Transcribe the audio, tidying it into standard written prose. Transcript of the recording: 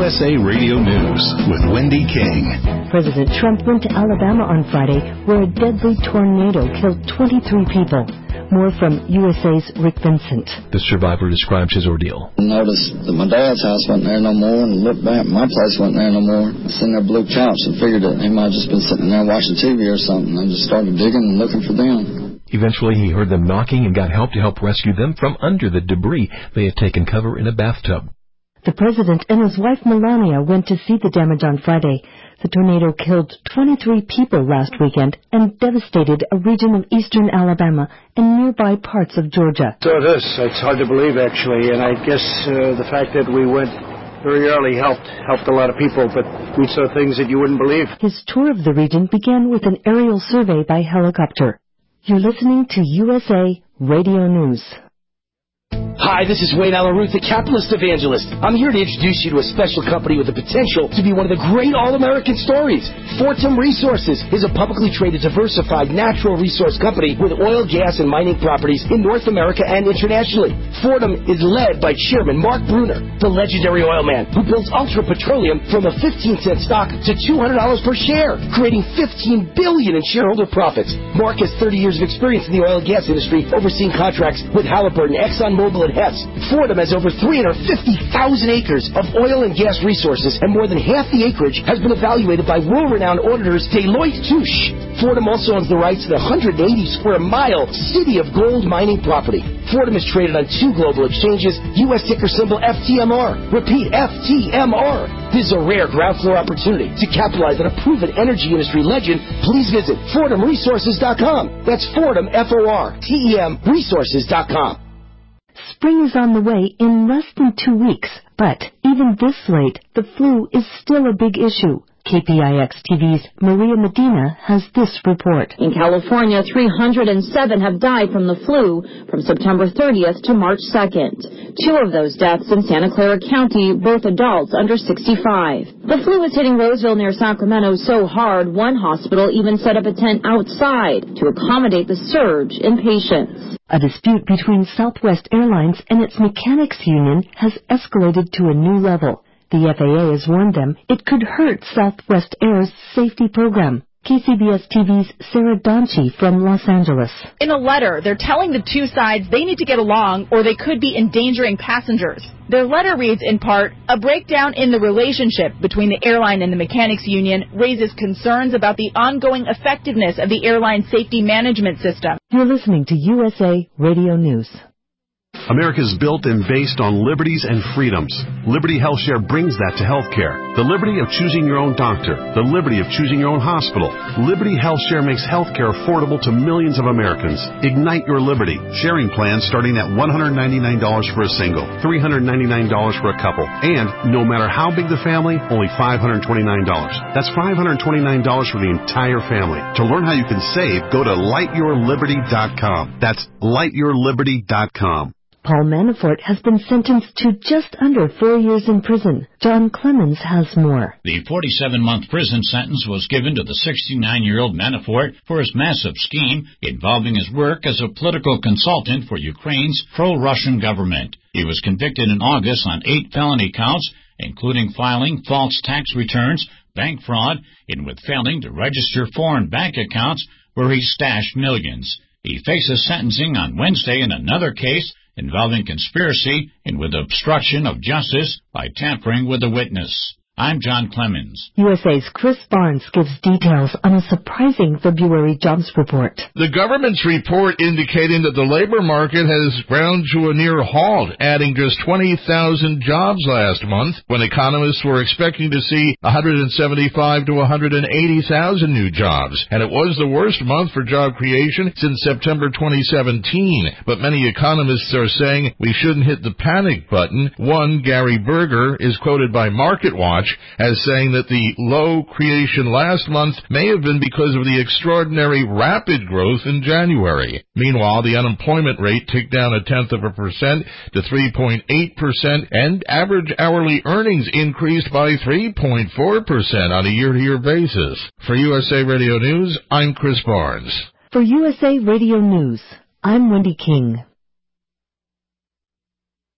USA Radio News with Wendy King. President Trump went to Alabama on Friday, where a deadly tornado killed 23 people. More from USA's Rick Vincent. The survivor describes his ordeal. I noticed that my dad's house wasn't there no more, and looked back, my place wasn't there no more. I seen their blue couch and figured that he might have just been sitting there watching TV or something. I just started digging and looking for them. Eventually, he heard them knocking and got help to help rescue them from under the debris. They had taken cover in a bathtub. The president and his wife Melania went to see the damage on Friday. The tornado killed 23 people last weekend and devastated a region of eastern Alabama and nearby parts of Georgia. So it is. It's hard to believe, actually, and I guess the fact that we went very early helped a lot of people, but we saw things that you wouldn't believe. His tour of the region began with an aerial survey by helicopter. You're listening to USA Radio News. Hi, this is Wayne Alaruth, the Capitalist Evangelist. I'm here to introduce you to a special company with the potential to be one of the great all-American stories. Fortum Resources is a publicly traded, diversified natural resource company with oil, gas, and mining properties in North America and internationally. Fortum is led by Chairman Mark Bruner, the legendary oil man who builds Ultra Petroleum from a 15-cent stock to $200 per share, creating $15 billion in shareholder profits. Mark has 30 years of experience in the oil and gas industry, overseeing contracts with Halliburton, ExxonMobil, and Hess. Fortum has over 350,000 acres of oil and gas resources, and more than half the acreage has been evaluated by world-renowned auditors Deloitte Touche. Fortum also owns the rights to the 180 square mile City of Gold mining property. Fortum is traded on 2 global exchanges, U.S. ticker symbol FTMR. Repeat, FTMR. This is a rare ground floor opportunity to capitalize on a proven energy industry legend. Please visit FortumResources.com. That's Fortum, F-O-R-T-E-M, Resources.com. Spring is on the way in less than 2 weeks, but even this late, the flu is still a big issue. KPIX TV's Maria Medina has this report. In California, 307 have died from the flu from September 30th to March 2nd. 2 of those deaths in Santa Clara County, both adults under 65. The flu is hitting Roseville near Sacramento so hard, one hospital even set up a tent outside to accommodate the surge in patients. A dispute between Southwest Airlines and its mechanics union has escalated to a new level. The FAA has warned them it could hurt Southwest Air's safety program. KCBS TV's Sarah Donchi from Los Angeles. In a letter, they're telling the two sides they need to get along or they could be endangering passengers. Their letter reads in part, a breakdown in the relationship between the airline and the mechanics union raises concerns about the ongoing effectiveness of the airline safety management system. You're listening to USA Radio News. America is built and based on liberties and freedoms. Liberty HealthShare brings that to healthcare. The liberty of choosing your own doctor. The liberty of choosing your own hospital. Liberty HealthShare makes healthcare affordable to millions of Americans. Ignite your liberty. Sharing plans starting at $199 for a single, $399 for a couple, and no matter how big the family, only $529. That's $529 for the entire family. To learn how you can save, go to lightyourliberty.com. That's lightyourliberty.com. Paul Manafort has been sentenced to just under 4 years in prison. John Clemens has more. The 47-month prison sentence was given to the 69-year-old Manafort for his massive scheme involving his work as a political consultant for Ukraine's pro-Russian government. He was convicted in August on 8 felony counts, including filing false tax returns, bank fraud, and with failing to register foreign bank accounts where he stashed millions. He faces sentencing on Wednesday in another case involving conspiracy and with obstruction of justice by tampering with a witness. I'm John Clemens. USA's Chris Barnes gives details on a surprising February jobs report. The government's report indicating that the labor market has ground to a near halt, adding just 20,000 jobs last month, when economists were expecting to see 175 to 180,000 new jobs. And it was the worst month for job creation since September 2017. But many economists are saying we shouldn't hit the panic button. One, Gary Berger, is quoted by MarketWatch as saying that the low creation last month may have been because of the extraordinary rapid growth in January. Meanwhile, the unemployment rate ticked down 0.1% to 3.8%, and average hourly earnings increased by 3.4% on a year-to-year basis. For USA Radio News, I'm Chris Barnes. For USA Radio News, I'm Wendy King.